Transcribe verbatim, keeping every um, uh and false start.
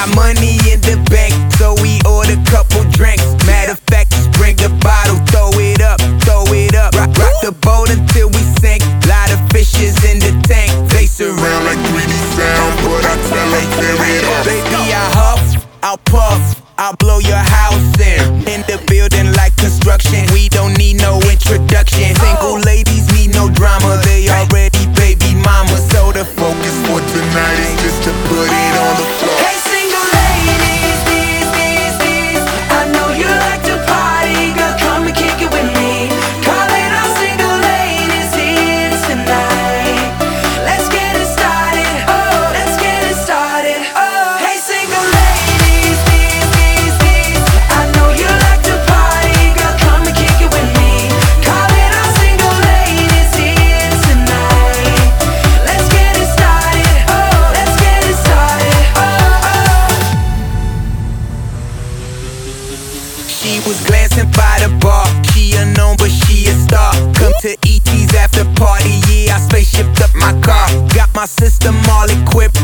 got money in the bank, so we order couple drinks. Matter of fact, just bring the bottle, throw it up, throw it up. Rock, rock the boat until we sink. Lot of fishes in the tank. They surround like three D sound, but I tell them tear it up. Baby, I huff, I'll puff, I'll blow your house in. In the building like construction, we don't need no introduction. Single ladies need no drama, they already baby mama. So the focus for tonight is just to put it on the floor. Hey single ladies, these, these, these, I know you like to party, girl, come and kick it with me. Calling all single ladies here tonight. Let's get it started, oh, let's get it started, oh. Hey single ladies, these, these, these, I know you like to party, girl, come and kick it with me. Calling all single ladies here tonight. Let's get it started, oh, let's get it started, oh, oh. She was glancing by the bar. She unknown, but she a star. Come to E T's after party, yeah, I spaceshipped up my car. Got my system all equipped,